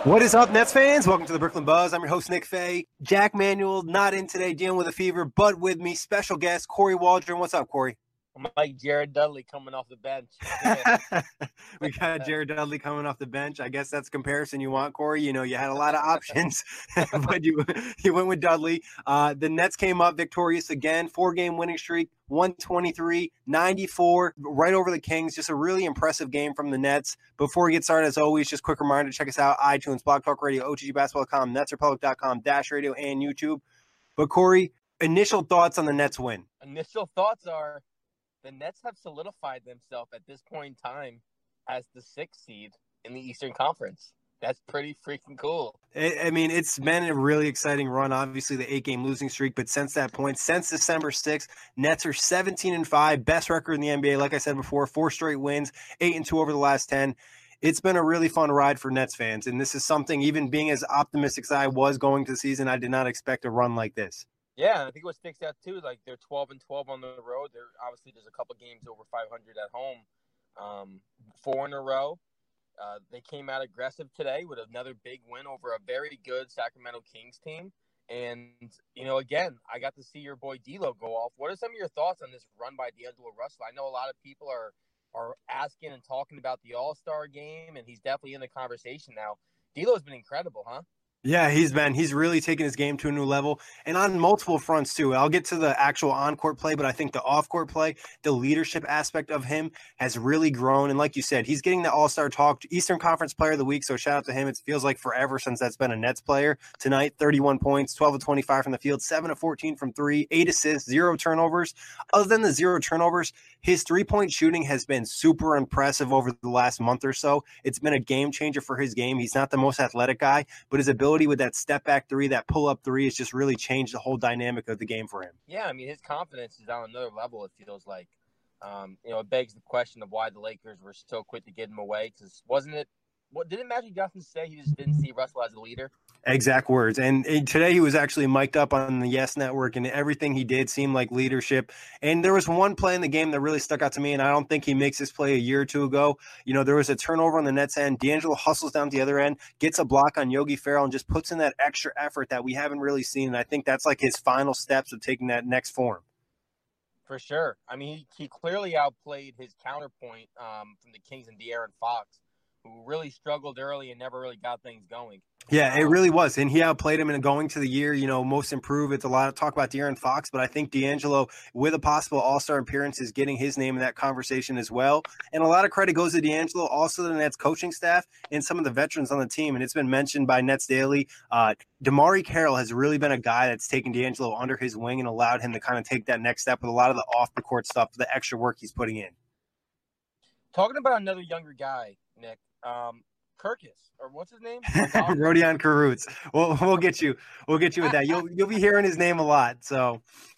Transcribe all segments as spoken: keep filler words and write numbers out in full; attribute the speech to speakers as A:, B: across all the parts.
A: What is up, Nets fans? Welcome to the Brooklyn Buzz. I'm your host, Nick Fay. Jack Manuel, not in today, dealing with a fever, but with me, special guest, Corey Waldron. What's up, Corey?
B: I'm like Jared Dudley coming off the bench.
A: We got Jared Dudley coming off the bench. I guess that's the comparison you want, Corey. You know, you had a lot of options, but you you went with Dudley. Uh, the Nets came up victorious again, four-game winning streak, one twenty-three ninety-four, right over the Kings. Just a really impressive game from the Nets. Before we get started, as always, just quick reminder, check us out, iTunes, Blog Talk Radio, O T G basketball dot com, nets republic dot com, Dash Radio, and YouTube. But, Corey, initial thoughts on the Nets win?
B: Initial thoughts are the Nets have solidified themselves at this point in time as the sixth seed in the Eastern Conference. That's pretty freaking cool.
A: I mean, it's been a really exciting run. Obviously, the eight-game losing streak, but since that point, since December sixth, Nets are seventeen and five, best record in the N B A. Like I said before, four straight wins, eight and two over the last ten. It's been a really fun ride for Nets fans, and this is something, even being as optimistic as I was going to the season, I did not expect a run like this.
B: Yeah, I think what sticks out too, like they're twelve and twelve on the road. They're obviously there's a couple games over five hundred at home, um, four in a row. Uh, they came out aggressive today with another big win over a very good Sacramento Kings team. And you know, again, I got to see your boy D'Lo go off. What are some of your thoughts on this run by D'Angelo Russell? I know a lot of people are are asking and talking about the All-Star game, and he's definitely in the conversation now. D'Lo's been incredible, huh?
A: Yeah, he's been. He's really taken his game to a new level, and on multiple fronts, too. I'll get to the actual on-court play, but I think the off-court play, the leadership aspect of him has really grown. And like you said, he's getting the All-Star talk, Eastern Conference Player of the Week, so shout out to him. It feels like forever since that's been a Nets player. Tonight, thirty-one points, twelve of twenty-five from the field, seven of fourteen from three, eight assists, zero turnovers. Other than the zero turnovers, his three-point shooting has been super impressive over the last month or so. It's been a game changer for his game. He's not the most athletic guy, but his ability with that step back three, that pull up three has just really changed the whole dynamic of the game for him.
B: Yeah, I mean, his confidence is on another level, it feels like. Um, you know, it begs the question of why the Lakers were so quick to get him away. Because wasn't it, what didn't Magic Johnson say he just didn't see Russell as a leader?
A: Exact words. And, and today he was actually mic'd up on the Yes Network, and everything he did seemed like leadership. And there was one play in the game that really stuck out to me, and I don't think he makes this play a year or two ago. You know, there was a turnover on the Nets end. D'Angelo hustles down to the other end, gets a block on Yogi Ferrell, and just puts in that extra effort that we haven't really seen. And I think that's like his final steps of taking that next form.
B: For sure. I mean, he, he clearly outplayed his counterpoint um, from the Kings and De'Aaron Fox, who really struggled early and never really got things going.
A: Yeah, it really was. And he outplayed him in going to the year, you know, most improved. It's a lot of talk about De'Aaron Fox, but I think D'Angelo, with a possible all-star appearance, is getting his name in that conversation as well. And a lot of credit goes to D'Angelo, also to the Nets coaching staff and some of the veterans on the team. And it's been mentioned by Nets Daily. Uh, DeMarre Carroll has really been a guy that's taken D'Angelo under his wing and allowed him to kind of take that next step with a lot of the off-the-court stuff, the extra work he's putting in.
B: Talking about another younger guy, Nick, um, Kirkus, or what's his name?
A: Rodion Kurucs. We'll we'll get you. We'll get you with that. You'll you'll be hearing his name a lot. So,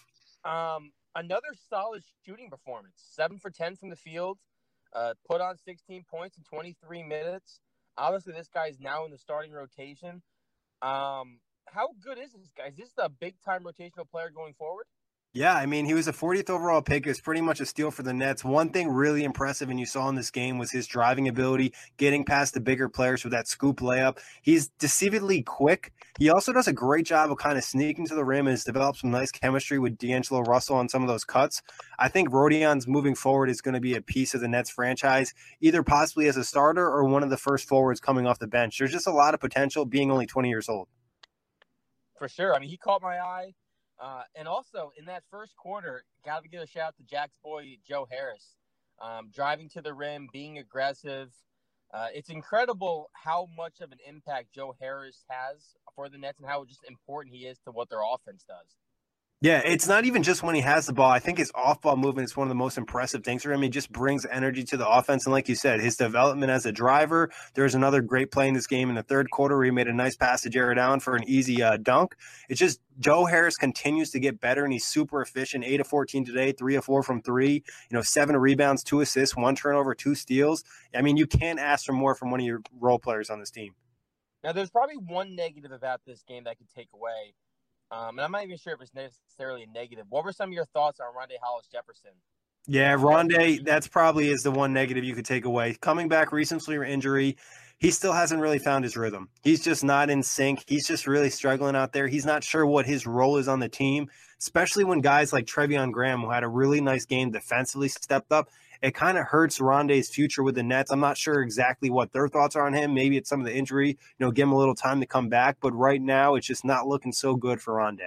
B: um, another solid shooting performance. Seven for ten from the field. Uh, put on sixteen points in twenty-three minutes. Obviously, this guy is now in the starting rotation. Um, how good is this guy? Is this a big time rotational player going forward?
A: Yeah, I mean, he was a fortieth overall pick. It's pretty much a steal for the Nets. One thing really impressive, and you saw in this game, was his driving ability, getting past the bigger players with that scoop layup. He's deceivingly quick. He also does a great job of kind of sneaking to the rim and has developed some nice chemistry with D'Angelo Russell on some of those cuts. I think Rodion's moving forward is going to be a piece of the Nets franchise, either possibly as a starter or one of the first forwards coming off the bench. There's just a lot of potential being only twenty years old.
B: For sure. I mean, he caught my eye. Uh, and also, in that first quarter, got to give a shout out to Jack's boy, Joe Harris, um, driving to the rim, being aggressive. Uh, it's incredible how much of an impact Joe Harris has for the Nets and how just important he is to what their offense does.
A: Yeah, it's not even just when he has the ball. I think his off-ball movement is one of the most impressive things for him. He just brings energy to the offense. And like you said, his development as a driver, there's another great play in this game in the third quarter where he made a nice pass to Jared Allen for an easy uh, dunk. It's just Joe Harris continues to get better, and he's super efficient. eight of fourteen today, three of four from three, you know, seven rebounds, two assists, one turnover, two steals. I mean, you can't ask for more from one of your role players on this team.
B: Now, there's probably one negative about this game that I could take away. Um, and I'm not even sure if it's necessarily a negative. What were some of your thoughts on Rondae Hollis-Jefferson?
A: Yeah, Rondae, that's probably is the one negative you could take away. Coming back recently from injury, he still hasn't really found his rhythm. He's just not in sync. He's just really struggling out there. He's not sure what his role is on the team, especially when guys like Treveon Graham, who had a really nice game defensively, stepped up. It kind of hurts Rondé's future with the Nets. I'm not sure exactly what their thoughts are on him. Maybe it's some of the injury, you know, give him a little time to come back. But right now, it's just not looking so good for Rondé.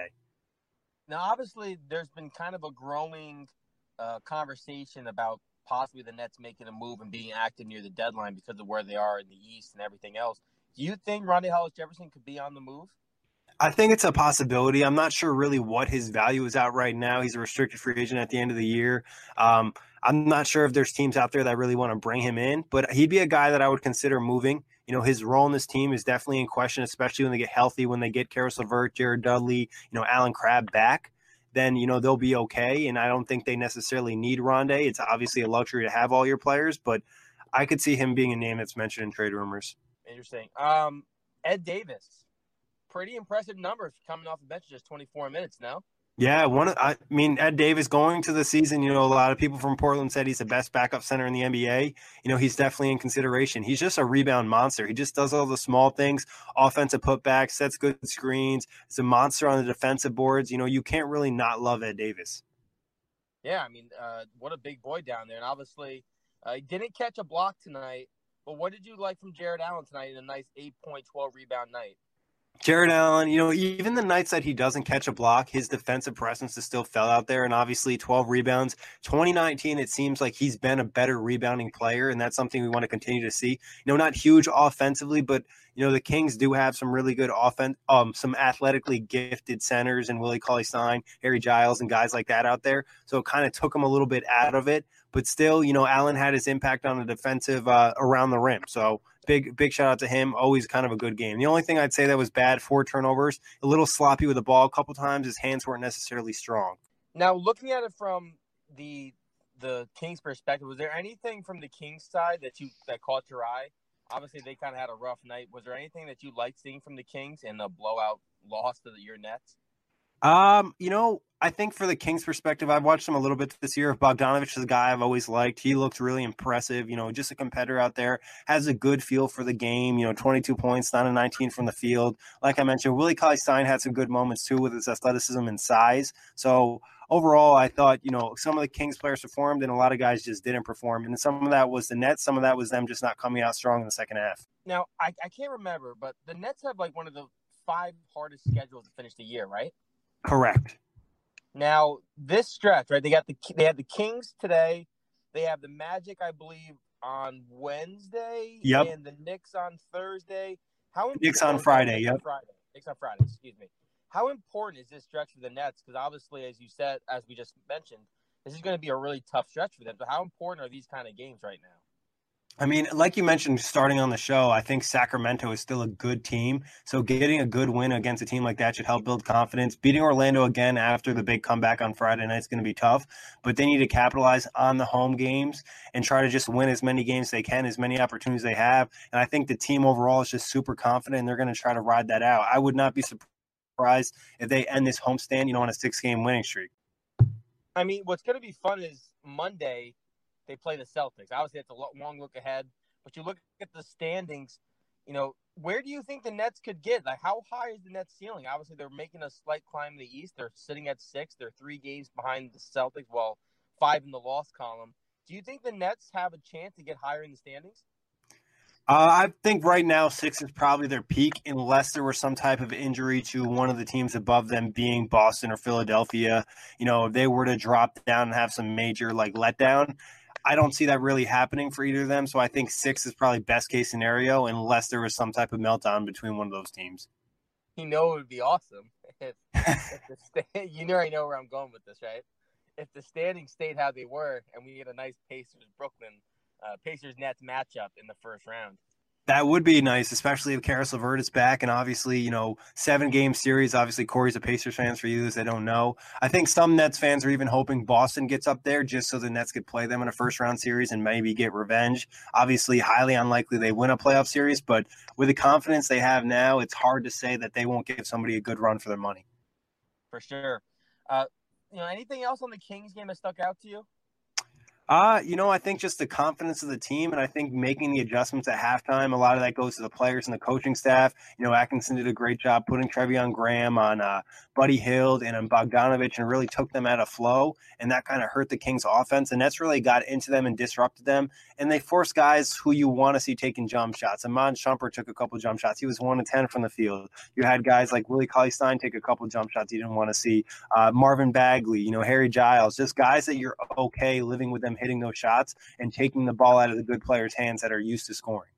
B: Now, obviously, there's been kind of a growing uh, conversation about possibly the Nets making a move and being active near the deadline because of where they are in the East and everything else. Do you think Rondae Hollis-Jefferson could be on the move?
A: I think it's a possibility. I'm not sure really what his value is out right now. He's a restricted free agent at the end of the year. Um, I'm not sure if there's teams out there that really want to bring him in, but he'd be a guy that I would consider moving. You know, his role in this team is definitely in question, especially when they get healthy, when they get Karis LeVert, Jared Dudley, you know, Alan Crabb back. Then, you know, they'll be okay. And I don't think they necessarily need Rondé. It's obviously a luxury to have all your players, but I could see him being a name that's mentioned in trade rumors.
B: Interesting. Um, Ed Davis, pretty impressive numbers coming off the bench, just twenty-four minutes now.
A: Yeah, one. I mean, Ed Davis going to the season, you know, a lot of people from Portland said he's the best backup center in the N B A. You know, he's definitely in consideration. He's just a rebound monster. He just does all the small things, offensive putbacks, sets good screens. He's a monster on the defensive boards. You know, you can't really not love Ed Davis.
B: Yeah, I mean, uh, what a big boy down there. And obviously, uh, he didn't catch a block tonight. But what did you like from Jared Allen tonight in a nice eight point, twelve rebound night?
A: Jared Allen, you know, even the nights that he doesn't catch a block, his defensive presence is still felt out there. And obviously twelve rebounds. twenty nineteen, it seems like he's been a better rebounding player, and that's something we want to continue to see. You know, not huge offensively, but, you know, the Kings do have some really good offense, um, some athletically gifted centers and Willie Cauley-Stein, Harry Giles, and guys like that out there. So it kind of took him a little bit out of it. But still, you know, Allen had his impact on the defensive uh, around the rim. So big, big shout out to him. Always kind of a good game. The only thing I'd say that was bad, four turnovers, a little sloppy with the ball a couple times. His hands weren't necessarily strong.
B: Now, looking at it from the the Kings' perspective, was there anything from the Kings' side that you that caught your eye? Obviously, they kind of had a rough night. Was there anything that you liked seeing from the Kings in the blowout loss to the, your Nets?
A: Um, you know, I think for the Kings' perspective, I've watched him a little bit this year. Bogdanovich is a guy I've always liked. He looks really impressive. You know, just a competitor out there, has a good feel for the game. You know, twenty-two points, nine of nineteen from the field. Like I mentioned, Willie Cauley-Stein had some good moments too with his athleticism and size. So overall, I thought, you know, some of the Kings players performed and a lot of guys just didn't perform. And some of that was the Nets. Some of that was them just not coming out strong in the second half.
B: Now, I, I can't remember, but the Nets have like one of the five hardest schedules to finish the year, right?
A: Correct.
B: Now, this stretch, right? They got the they had the Kings today. They have the Magic, I believe, on Wednesday.
A: Yep.
B: And the Knicks on Thursday. How
A: Knicks on Friday. Yep.
B: Friday. Knicks on Friday. Excuse me. How important is this stretch for the Nets? Because obviously, as you said, as we just mentioned, this is going to be a really tough stretch for them. So, how important are these kind of games right now?
A: I mean, like you mentioned, starting on the show, I think Sacramento is still a good team. So getting a good win against a team like that should help build confidence. Beating Orlando again after the big comeback on Friday night is going to be tough, but they need to capitalize on the home games and try to just win as many games as they can, as many opportunities they have. And I think the team overall is just super confident, and they're going to try to ride that out. I would not be surprised if they end this homestand, you know, on a six-game winning streak.
B: I mean, what's going to be fun is Monday – they play the Celtics. Obviously, it's a long look ahead. But you look at the standings, you know, where do you think the Nets could get? Like, how high is the Nets ceiling? Obviously, they're making a slight climb in the East. They're sitting at six. They're three games behind the Celtics, well, five in the loss column. Do you think the Nets have a chance to get higher in the standings?
A: Uh, I think right now six is probably their peak, unless there was some type of injury to one of the teams above them, being Boston or Philadelphia. You know, if they were to drop down and have some major, like, letdown, I don't see that really happening for either of them. So I think six is probably best case scenario, unless there was some type of meltdown between one of those teams.
B: You know, it would be awesome. If, if the sta- you already know where I'm going with this, right? If the standings stayed how they were and we get a nice Pacers-Brooklyn, uh, Pacers-Nets matchup in the first round.
A: That would be nice, especially if Karis LeVert is back. And obviously, you know, seven-game series. Obviously, Corey's a Pacers fan for you, as they don't know. I think some Nets fans are even hoping Boston gets up there just so the Nets could play them in a first-round series and maybe get revenge. Obviously, highly unlikely they win a playoff series, but with the confidence they have now, it's hard to say that they won't give somebody a good run for their money.
B: For sure. Uh, you know, anything else on the Kings game that stuck out to you?
A: Uh, you know, I think just the confidence of the team, and I think making the adjustments at halftime, a lot of that goes to the players and the coaching staff. You know, Atkinson did a great job putting Trevion Graham on uh, Buddy Hield and on Bogdanovich and really took them out of flow, and that kind of hurt the Kings' offense, and that's really got into them and disrupted them, and they forced guys who you want to see taking jump shots. Amon Shumpert took a couple jump shots. He was one of ten from the field. You had guys like Willie Cauley-Stein take a couple jump shots you didn't want to see. Uh, Marvin Bagley, you know, Harry Giles, just guys that you're okay living with them hitting those shots and taking the ball out of the good players' hands that are used to scoring.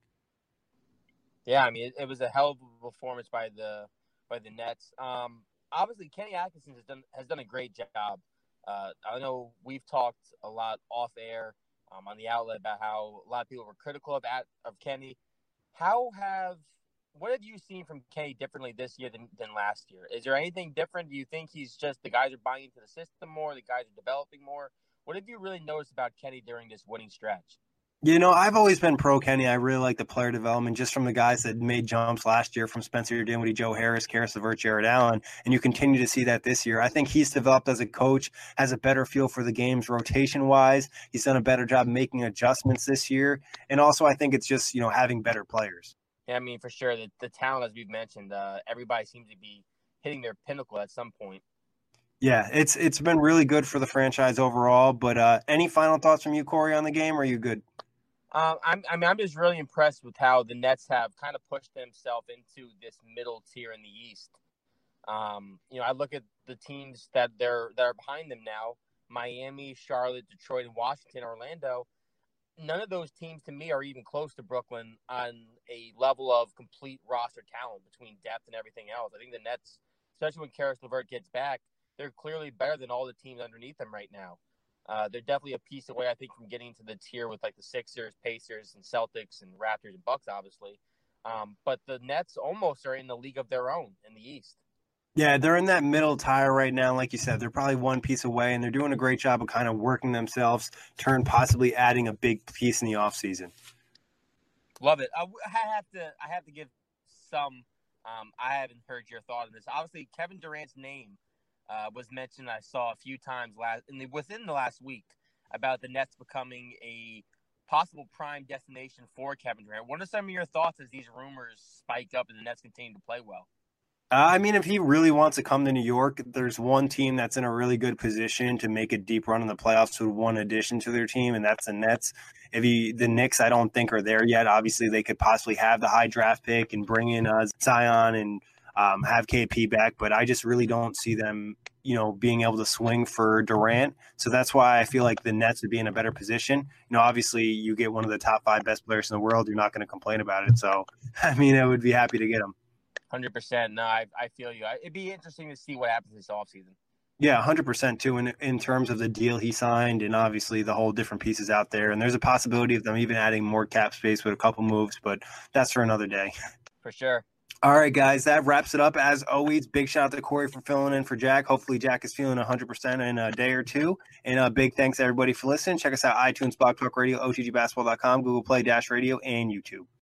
B: Yeah, I mean, it, it was a hell of a performance by the by the Nets. Um, obviously, Kenny Atkinson has done has done a great job. Uh, I know we've talked a lot off air um, on the outlet about how a lot of people were critical of that of Kenny. How have what have you seen from Kenny differently this year than, than last year? Is there anything different? Do you think he's just the guys are buying into the system more, the guys are developing more? What have you really noticed about Kenny during this winning stretch?
A: You know, I've always been pro Kenny. I really like the player development just from the guys that made jumps last year, from Spencer Dinwiddie, Joe Harris, Karis LeVert, Jared Allen, and you continue to see that this year. I think he's developed as a coach, has a better feel for the games rotation-wise. He's done a better job making adjustments this year, and also I think it's just, you know, having better players.
B: Yeah, I mean, for sure, the, the talent, as we've mentioned, uh, everybody seems to be hitting their pinnacle at some point.
A: Yeah, it's it's been really good for the franchise overall. But uh, any final thoughts from you, Corey, on the game? Or are you good?
B: Um, I'm, I mean, I'm just really impressed with how the Nets have kind of pushed themselves into this middle tier in the East. Um, you know, I look at the teams that they're that are behind them now: Miami, Charlotte, Detroit, and Washington, Orlando. None of those teams, to me, are even close to Brooklyn on a level of complete roster talent between depth and everything else. I think the Nets, especially when Karis LeVert gets back, they're clearly better than all the teams underneath them right now. Uh, they're definitely a piece away, I think, from getting to the tier with like the Sixers, Pacers, and Celtics, and Raptors and Bucks, obviously. Um, but the Nets almost are in the league of their own in the East.
A: Yeah, they're in that middle tire right now. Like you said, they're probably one piece away, and they're doing a great job of kind of working themselves, turn possibly adding a big piece in the offseason.
B: Love it. I, I have to. I have to give some. Um, I haven't heard your thought on this. Obviously, Kevin Durant's name uh, was mentioned. I saw a few times last in the, within the last week about the Nets becoming a possible prime destination for Kevin Durant. What are some of your thoughts as these rumors spike up and the Nets continue to play well?
A: Uh, I mean, if he really wants to come to New York, there's one team that's in a really good position to make a deep run in the playoffs with one addition to their team, and that's the Nets. If he, the Knicks, I don't think are there yet. Obviously, they could possibly have the high draft pick and bring in uh, Zion and um, have K P back, but I just really don't see them, you know, being able to swing for Durant. So that's why I feel like the Nets would be in a better position. You know, obviously, you get one of the top five best players in the world, you're not going to complain about it. So, I mean, I would be happy to get him.
B: one hundred percent. No, I, I feel you. It'd be interesting to see what happens this offseason.
A: Yeah, one hundred percent too, in, in terms of the deal he signed and obviously the whole different pieces out there. And there's a possibility of them even adding more cap space with a couple moves, but that's for another day.
B: For sure.
A: All right, guys, that wraps it up. As always, big shout out to Corey for filling in for Jack. Hopefully Jack is feeling one hundred percent in a day or two. And a big thanks to everybody for listening. Check us out, iTunes, Blog Talk Radio, O T G basketball dot com, Google Play, Dash Radio, and YouTube.